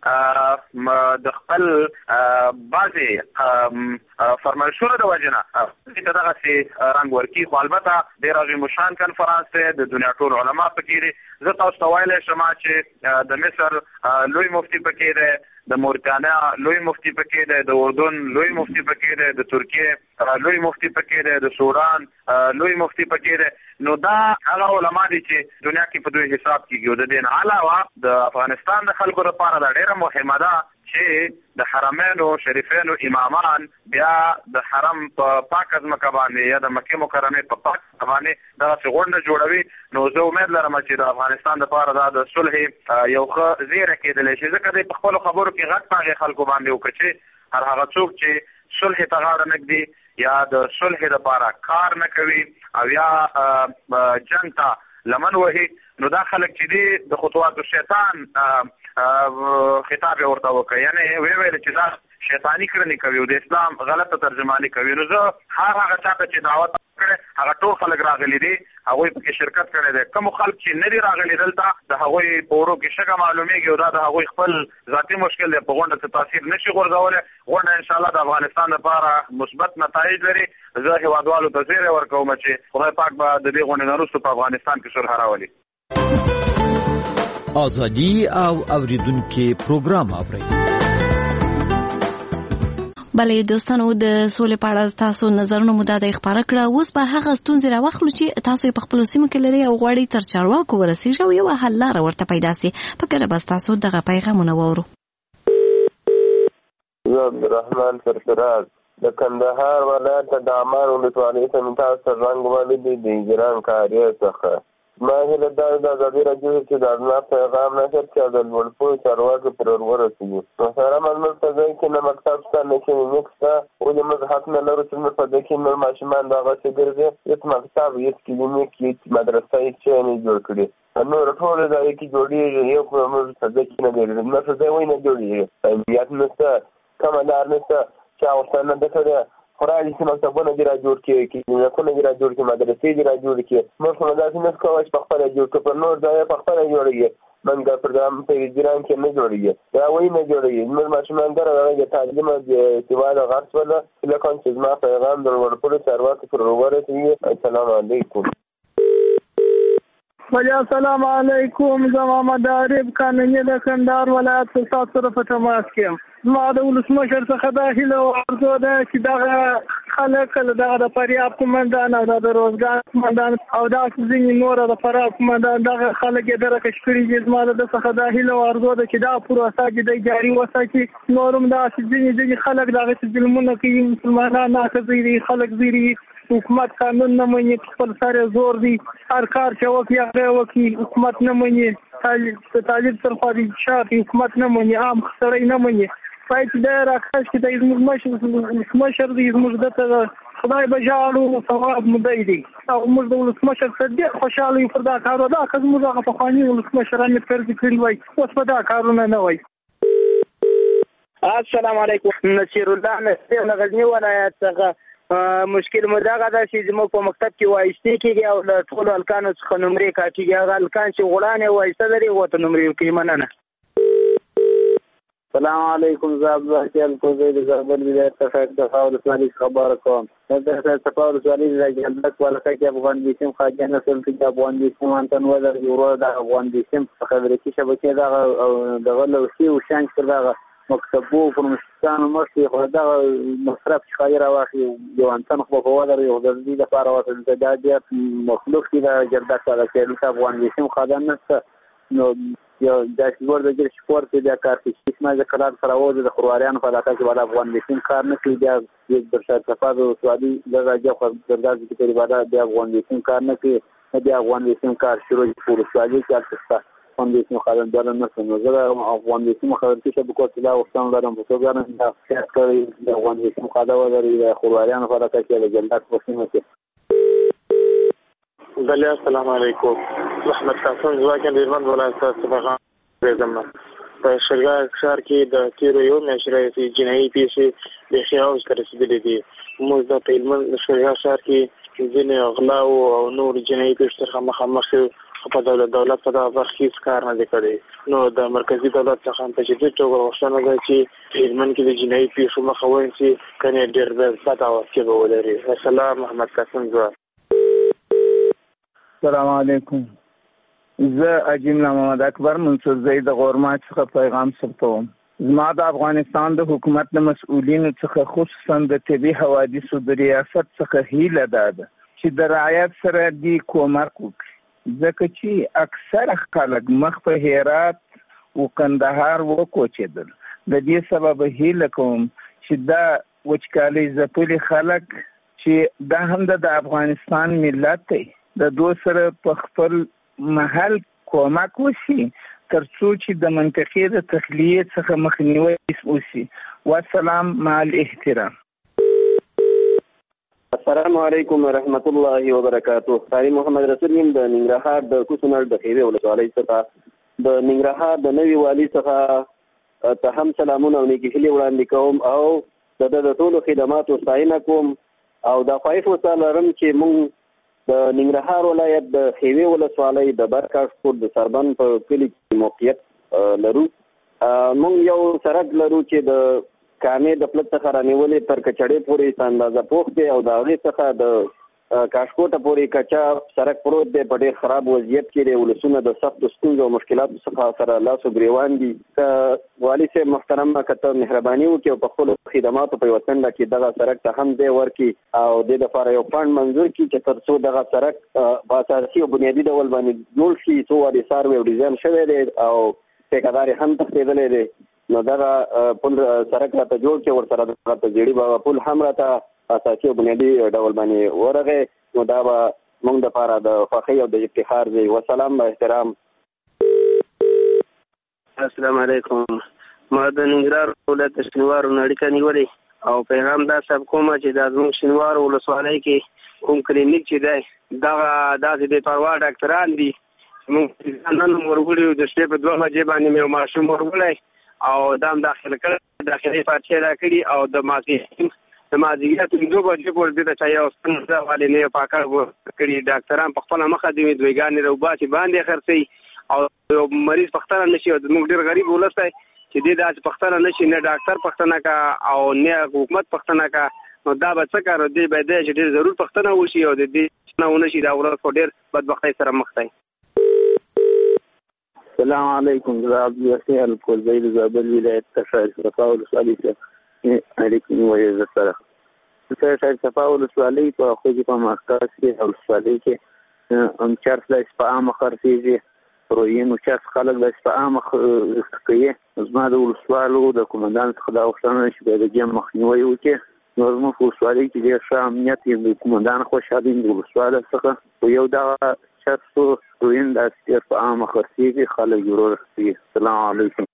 د خپل بعضې فرمایشونو د وجې نه دې ته دغسې رنګ ورکي. خو البته ډېر عظیم الشان کنفرانس دی، د دنیا ټول علما پکې دي. زه تاسو ته ویلی شم چې د مصر لوی مفتي پکې دی، د مورتانیا لوی مفتي پکې دی، د اردن لوی مفتي پکې دی، د ترکیې لوی مفتي پکې دی، د سودان لوی مفتي پکې دی. نو دا هغه علما دي چې دنیا کې په دوی حساب کېږي. او د دې نه علاوه د افغانستان د خلکو لپاره دا ډېره مهمه ده چې د حرمینو شریفینو امامان بیا د حرم په پاکه ځمکه باندې یا د مکې مکرمې په پاکه ځمکه باندې دغسې غونډه جوړوي. نو زه امید لرم چې د افغانستان لپاره دا د صلح یو ښه زیری کېدلی شي، ځکه دی په خپلو خبرو کې غټ په هغې خلکو باندې وکړه چې هر هغه څوک چې صلح ته غاړه نه ږدي یا د صلح لپاره کار نه کوي او یا جنګ ته لمن وهي، نو دا خلک چې دي د خطوات الشیطان خطاب یې ورته وکړ، یعنې ویل چې دا شیطاني کړنې کوي او د اسلام غلطه ترجماني کوي. نو زه هغه چاته چې دعوت کړی هغه ټول خلک راغلي دي، هغوی پکې شرکت کړی دی. کوم خلک چې نه دي راغلي دلته د هغوی په ورو کې شګه معلومیږي او دا د هغوی خپل ذاتي مشکل دی، په غونډه څه تاثیر نشي غورځولی. غونډه انشاءالله د افغانستان لپاره مثبت نتایج لري. زه هیوادوالو ته زیری ورکوم چې خدای پاک به د دې غونډې نه وروسته په افغانستان کې صلح راولي. ازادي او اوریدونکو پروګرام اورئ. بلې دوستانو، د سولې په اړه تاسو نظرونه مو دا خپاره کړه. اوس به هغه ستونزې راواخلو چې تاسو په خپلو سیمو کې لرئ او غواړئ تر چارواکو ورسیږي او یوه حل لاره ورته پیدا سي. په ګډه به تاسو دغه پیغامونه واورو. زه عبدالرحمن سرفراز د کندهار ولایت د عمان ولسوالۍ څخه تاسو ته زنګ وهلی د اجران کاریه څخه. ما هیله دا د ازادي راډیو چې د الله پیغام نشر چې د لوړپوړو چارواکو پرې ورسېږي. سره مزمل په ځای کې نه مکتب شته نه کلینیک شته، ولې موږ حق نه لرو چې موږ په دې کې نور ماشومان دغسې ګرځي. هېڅ مکتب، هېڅ کلینیک، هېڅ مدرسه هېڅ شی نه جوړ کړي. نور ټول ځای کې جوړېږي، یو خو موږ په دې کې نه ګرځي، موږ په ځای وایي نه جوړېږي. امنیت نشته، کومه لار نشته چې هغه نه ده کړې. خورای چې مکتبونه دې را جوړ کړي، کلینیکونه دې را جوړ کړي، مدرسې دې را جوړ کړي. موږ خو داسې نه کوو چې په خپله جوړ کړو، په نور ځای په خپله جوړېږي. موږ په اجران کې نه جوړېږي، دا وایي نه جوړېږي. زموږ ماشومان دغه د تعلیم او د سواده غرض وله. هیله کوم چې زما پیغام د لوړپوړو چارواکو پر ورسېږي. السلام علیکم. السلام علیکم. زه محمد عارف قانوني د کندهار ولایت تاسو سره په تماس کې یم. زما د ولسمشر څخه دا هیله او ارزو ده چې دغه خلک دغه د فریاب قومندان او د روزګار قومندان او داسې ځینې نور د فراه قومندان دغه خلک یې درکش کړي دي. زما د څخه دا هیله او ارزو ده چې دا پروسه چې دی جاري وساتي. نور هم داسې ځینې خلک دغسې ظلمونه کوي، مسلمانان ناښځي دي، خلک زیري، حکومت قانون نه مني، خپل سر زور دی، هر کار چې وکړي هغه وکړي، حکومت نه مني. طالب ترخوا دي شاقي، حکومت نه مني، عام سړی نه مني. باید دا راکش چې د زموږ مشر دی، زموږ دته خدای به ژاړو ثواب مو دی او موږ د ولسمشر سره ډېر خوشحاله یو پر دا کار. دا که زموږ هغه پخواني ولسمشران یې فرض کړي وای، اوس په دا کارونه نه وای. السلام علیکم. نصیر الله نصیر د غزني ولایت څخه. مشکل مو دغه ده چې زموږ په مکتب کې وایستې کېږي او له ټولو هلکانو څخه نمرې کاټېږي. هغه هلکان چې غړانې وایسته لري هغو ته نمرې ورکوي. مننه. السلام علیکم. زه عبدالحی الکوزی د زابل ولایت څخه د صفا ولسوالۍ خبره کوم. د صفا ولسوالۍ د جلدک ولکه کې افغان بیسیم خواجه نسل کې افغان بیسیم انتن ولر یورو د افغان بیسیم خبرې شبکې دغه لوسی او شان کړه مکتبو پر مشتان مخې خو دا مصرف خیر واخی یو انتن خو په ولر یو د دې لپاره وته د مخلوق کې د جلدک ولکه د افغان بیسیم خدان نشته. نو یو د شپور د جر شپور کې د کار کې اسمه د قرار سره وځي د خرواريان په علاقه کې ولا افغان بیسیم کار نه کوي. د برشاد صفا د سوادي د راځي خو د داسې کې پریواله د افغان بیسیم کار نه کوي. د افغان بیسیم کار شروع په سوادي کې تاسو افغان بیسیم خدای دل نه سمو. زه افغان بیسیم خبر کې شبکو ته وختم لرم په توګه نه د کاری د افغان بیسیم خدای ولري د خرواريان په علاقه کې د جلدات وسیمه کې. بله السلام علیکم. محمد قاسم زواکن دیرمند ولایت څخه زموږ په شلګر ښار کې د تیرو یو میاشتې راهیسې جنایي پیښې بیخي اوج ته رسېدلې دي. موږ د هلمند شلګر ښار کې ځینې غلا او نور جنایي پیښو سره مخامخ یو په دولت په دغه برخه کې کار نه دی کړی. نو د مرکزي دولت څخه په شدید توګه غوښتنه ده چې هلمند کې د جنایي پیښو مخه ونیسي، کنې ډېر بد عواقب به ولري. السلام، محمد قاسم ځوان. السلام علیکم. زه عجیم محمد اکبر منصورزی د غورماچ څخه پیغام ثبتوم. زما د افغانستان د حکومت د مسؤلینو څخه خصوصا د طبي حوادثو د ریاست څخه هیله ده چې د رعایت سره دې کومک وکړي، ځکه چې اکثره خلک مخ په هرات او کندهار وکوچېدل. د دې سبب هیله کوم چې دا وچکالۍ ځپلي خلک چې دا هم د افغانستان ملت دی، د دوی سره په خپل محل کومک وشي ترڅو چې د منطقې د تخلیې څخه مخنیوی وشي. والسلام مع الاحترام. السلام علیکم ورحمت الله وبرکاته. قاری محمد رسول یم د ننګرهار د کوڅنړ د خیوې ولسوالۍ څخه. د ننګرهار د نوي والي څخه ته هم سلامونه او نیکې هیلې وړاندې کوم او د ټولو خدماتو ستاینه کوم او د خواهش ورته لرم چې موږ د ننګرهار ولایت د خیوې ولسوالۍ د برکاشکور د سربن په کلي کې موقعیت لرو. موږ یو سړک لرو چې د کامې د پلت څخه رانیولې تر کچړې پورې اندازه پوخ دی او د هغې څخه د کاشکوټه پورې کچا سړک پروت دی، په ډېر خراب وضعیت کې دی. ولسونه د سختو ستونزو او مشکلاتو څخه سره لاس و ګریوان دي. که والي صاحب محترمه که ته مهرباني وکړي او په خپلو خدماتو په یوه څنډه کې دغه سړک ته هم ځای ورکړي او دې دپاره یو فنډ منظور کړي چې تر څو دغه سړک په اساسي او بنیادي ډول باندې جوړ شي. څو وارې سروې او ډیزاین شوی دی او ټیکهدار یې هم تښتېدلی دی. نو دغه پل سړک راته جوړ کړي، ورسره دغه زیړي بابا پل هم راته اساسي او بنیادي ډول باندې ورغی. نو دا به موږ دپاره د خوښۍ او د افتخار دی. وسلام با احترام. السلام علیکم. ما د ننګرهار ولایت د شینوارو نه اړیکه نیولې او پیغام دا ثبت کوم چې دا زموږ شینوارو ولسوالۍ کې کوم کلینیک چې دی دغه داسې بې پروا ډاکټران دي. موږ نن ورغلي د شپې په 2 بجې باندې مې یو ماشوم ورغلی او دا هم داخله کړی، داخلي پارچې راکړي او د مازدیګر 2 بجې پورې دې ته چا یو ستنه والې نه یو پاکړ کړي. ډاکټران په خپله مخه دې دویګانې روباسي باندې خرڅوي او یو مریض پښتنه نشي. او زموږ ډېر غریب ولس دی چې دې داسې پښتنه نشي، نه ډاکټر پښتنه کا او نه حکومت پښتنه کا. نو دا به څه کار دی؟ باید چې ډېر ضرور پښتنه وشي او د دې نه ونشي. دا ولس خو ډېر بدبختۍ سره مخ دی. السلام علیکم. زه عبدالوسیع الکوزی د زابل ولایت څخه صفا ولسوالۍ څخه اړیکې نیولې زه سره. شاید صفا ولسوالۍ په خوږې په مرکز کې ولسوالۍ کې چرس داسې په عامه خرڅېږي، رویین و چرس خلک داسې په عامه کوي. زما د ولسوالو د قومندان څخه دا غوښتنه ده چې باید د دې مخنیوی وکړي. نو زموږ په ولسوالۍ کې ډېر ښه امنیت یم، د قومندان خوشحاله یم د ولسوالو څخه. خو یو دغه چرس و رویین داسې ډېر په عامه خرڅېږي، خلک ضرور کوي. السلام علیکم.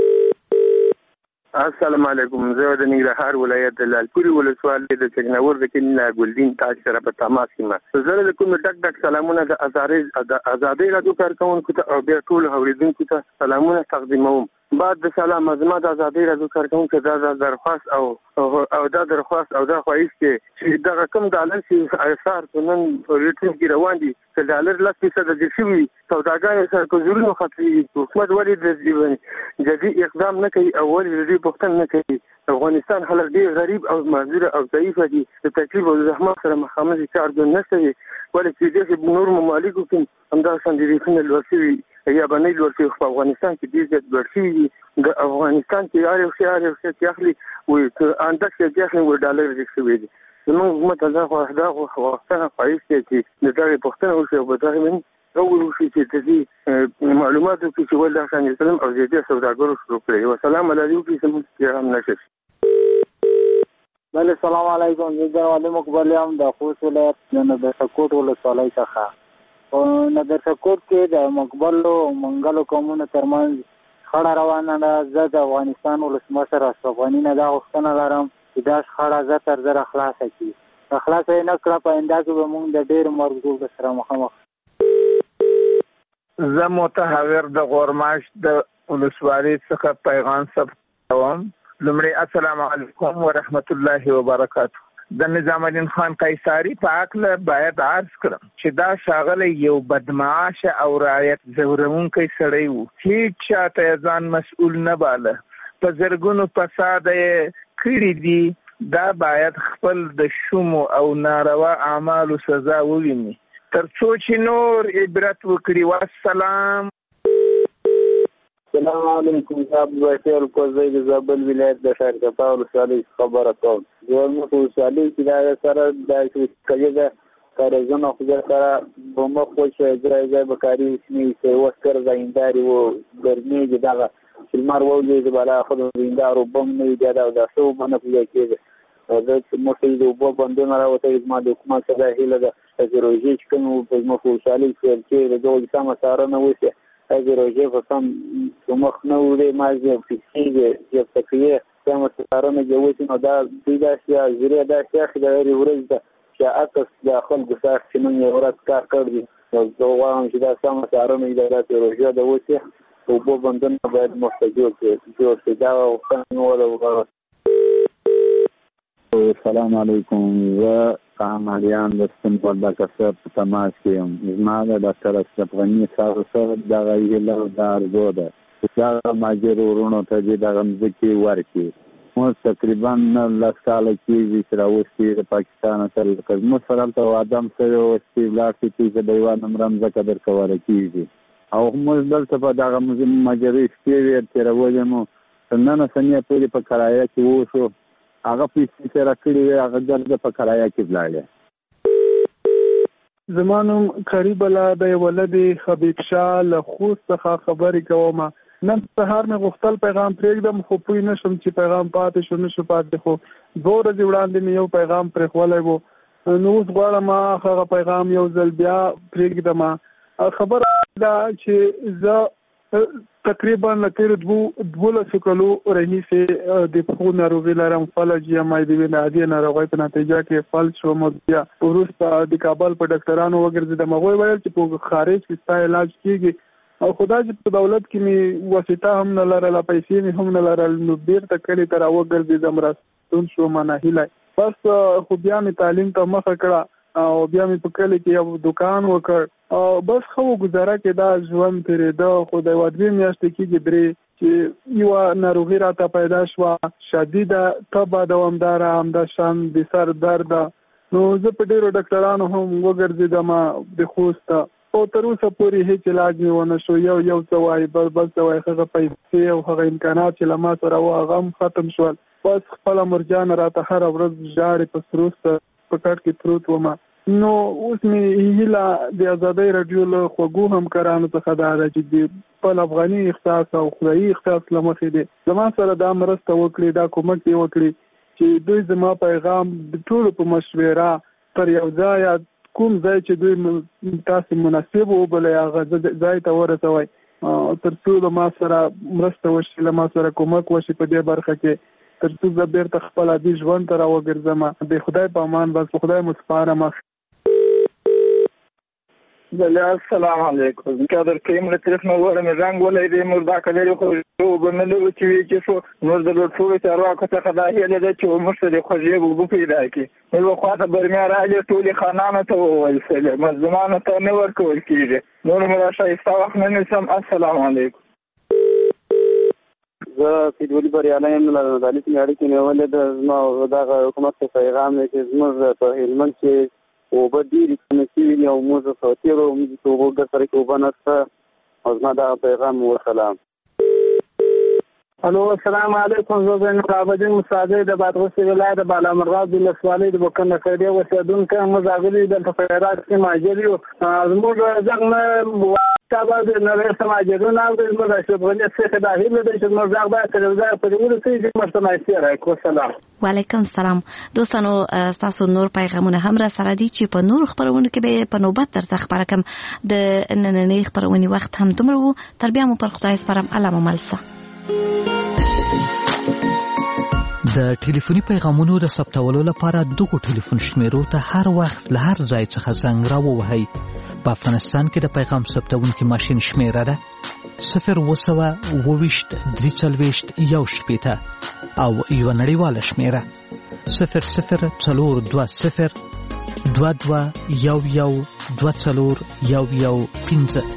السلام علیکم. زه د ننګرهار ولایت د لالپورې ولسوالۍ د چکناور د کلي نه ګلدین تاج سره په تماس کې یم. زه د کوم ډک سلامونه د ازادۍ راډیو کارکوونکو ته او بیا ټولو اورېدونکو ته سلامونه تقدیموم. بعد د سلام زما د ازادۍ راډیو کارکوونکو دا درخواست او دا درخواست او دا خواهش کې چې دغه کوم ډالر چې اثار په نن ریټینګ کې روان دي چې ډالر 10% د شوي سوداګانو سره کوزورونو خطرېږي. حکومت ولې د جدي اقدام نه کوي او ولې د دې پوښتنه نه کوي؟ افغانستان خلک ډېر غریب او معذور او ضعیفه دي، د تکلیف او زحمت سره مخامخ کار نه کوي. ولې چې داسې نور ممالکو کې همداسې ریټینګ لوړ شوي یا به نه لوړ شوي، په افغانستان کې ډېر زیات لوړ شوي دي. د افغانستان کې هر یو شی چې اخلي اندک چې اخلي ډالر شوي دي. زموږ حکومت دا غوښتنه خواهش دی چې د دغې پوښتنه وشي او په دغې باندې وشي چې د دې معلومات وکړي چې ولې د افغانستان او زیاتې سوداګرو شروع کړي. وسلام علیکم وکړي زموږ پیغام نشي. بله سلام علیکم. زه د والي مقبل یم د خوست ولایت د ندرسکوټ ولسوالۍ څخه. په ندرسکوټ کې د مقبلو او منګلو قومونو ترمنځ شخړه روانه ده. زه د افغانستان ولسمشر اشرف غني نه دا غوښتنه لرم چې دا شخړه زه تر زره خلاصه کړي. که خلاصه یې نه کړه په آینده کې به موږ د ډېر مرګ ژوبلو سره مخامخ. زه متحور د غورماش د ولسوالۍ څخه پیغام ثبتوم. لومړی السلام علیکم ورحمت الله وبرکاته. د نظام الدین خان قیصري په اړه باید عرض کړم چې دا ښاغلی یو بدمعاشه او رعایت ځورونکی سړی و. هیڅ چاته یې ځان مسؤل نه باله. په زرګونو فساد یې کړي دي. دا باید خپل د شومو او ناروا اعمالو سزا وویني تر څو چې نور عبرت وکړي. والسلام. السلام علیکم. صاحب وکیل کوزی د زابل ولایت د شهر کپا ولسوالۍ خبره کوم. زموږ په ولسوالۍ کې دا سره د کلیده کارزونه خو سره په مخ وشي ځای بکاری چې وسکر زاینداري و ګرمي دغه المار وولي د بالا خو د زیندارو بم نه دی دا څو باندې پیدا کېږي. دا چې موږ د وبو باندې راوته د حکومت سره هیله ده چې روزي چې کوم په مخ ولسوالۍ کې د دوه سم سره نه وشي هغه روزي په سم مخ نه ولې مازه فکرې چې تکلیه سم سره نه جوړ نو دا د اشیا زیره د اشیا خدای ورځ ده چې اساس د خلکو سره چې نن ورځ کار کوي نو دوام چې دا سم سره نه د روزي د وسی او په باندې باید مستجور شي دا وختونه ولا. السلام علیکم. زه عملیان د استنبول د کسب په تماس کې یم. زما د ډاکټر اشرف غني صاحب سره د غیله د ارزو ده چې دا ماجر ورونو ته د غمزکی ورکی. موږ تقریبا 10 کال کېږي چې راوستي د پاکستان سره کوم سره ته ادم سره وستي لاټي چې د یوه نمرم زکه درکواره کېږي او موږ دلته په دغه ماجرې کې تیرولې مو نن سنې پورې په کرایه کې وشو هغه پیسې سره کړي هغه دلته په کرایه کې بلاړه. زمانم قریب لا د ولد حبیب شاه له خوست څخه خبرې کوم. نن سهار مې غوښتل پیغام پرېږدم خو پوه نشم چې پیغام پاتې شو نشو پاتې خو 2 ورځې وړاندې مې یو پیغام پرېښولی و نو اوس غواړم هغه پیغام یو ځل بیا پرېږدم. خبره دا چې زه تقریبا له تېرو 12 کالو راهیسې د پښو ناروغي لرم. فلج یا مایدوي عادي ناروغۍ په نتیجه کې فلج شوم. بیا وروسته د کابل په ډاکټرانو وګرځېدم. هغوی ویل چې په خارج کې ستا علاج کېږي او خدا چې په دولت کې مې واسطه هم نه لرله پیسې مې هم نه لرل نو بیرته کلي ته راوګرځېدم راستون شوم ناهیلی. بس خو بیا مې تعلیم ته مخه کړه او بیا مې په کلي کې یو دکان وکړ او بس خو گزاره کې دا ژوند تېرېده. خو د 2 میاشتې کېږي 3 چې یوه ناروغي راته پیدا شوه شدیده تبه دوامداره همدا شان د سر درد. نو زه په ډېرو ډاکټرانو هم وګرځېدم د خوست او تر اوسه پورې هیڅ علاج مې ونه شو. یو څه وایي بل څه وایي هغه پیسې او هغه امکانات چې له ما سره وو هغه هم ختم شول. بس خپله مرجانه راته هره ورځ ژاړې په سروسته په کټ کې پروت وم. نو اوس مې هیله د ازادۍ راډیو له خوږو همکارانو څخه دا ده چې د خپل افغاني احساس او خدایي احساس له مخې دی زما سره دا مرسته وکړي دا کومک یې وکړي چې دوی زما پیغام د ټولو په مشوره تر یو ځایه کوم ځای چې دوی تاسو مناسب وبلئ هغه ځای ته ورسوئ تر څو له ما سره مرسته وشي له ما سره کومک وشي په دې برخه کې تر څو زه بیرته خپل عادي ژوند ته راوګرځم. د خدای په امان بس په خدای مو سپارم. السلام علیکم. قدر کریم له طرف نه وړم رنګ ولې دې مردا کړي خو وبنلو چې وی چې سو نور د ټول چارواکو څخه دا هیله ده چې موږ ته خوځي وګو پیدا کړي. نو خواته برمیا راځي ټول خانانو ته وایي مزمانو ته نه ورکول کیږي. نور مې شایسته وخت نه نسم. السلام علیکم. زه فیدولی بریالی یم له دالیت مې اړیکې نیولې ده. زما دغه حکومت ته پیغام دی چې زموږ په هلمند کې اوبه ډېرې کمې شوي دي او موږ په تېرو د اوبو ګټره کې اوبه نشته او زما دغه پیغام وسلام. الو السلام علیکم. زه زین العابدین مصادی د بادغیس ولایت د بالامرغاب ولسوالۍ د بکنه خیریه اوسېدونکی موږ راغلي دلته په هرات کې مهاجر یو. زموږ غږ نه تابع د نړۍ سماجرونه او زموږ اشرف غني څخه د هیله د زموږ غږ باید تر ځای پورې ورسېږي چې مشتمل راکو. سلام. وعلیکم السلام. دوستانو تاسو نور پیغامونه هم را سره دي چې په نور خبرونه کې به په نوبت درته خبره کوم. د نننۍ خبرونې وخت هم دومره وو. تر بیا مو پر خدای سپارم. الله مو ملسه. د ټلیفوني پیغامونو د ثبتولو لپاره دغه ټلیفون شمیرو ته هر وخت له هر ځای څخه زنګ راووهئ. په افغانستان کې د پیغام ثبتونکي ماشین شمیره ده 0202341 او یو نړیواله شمیره 00402211124115.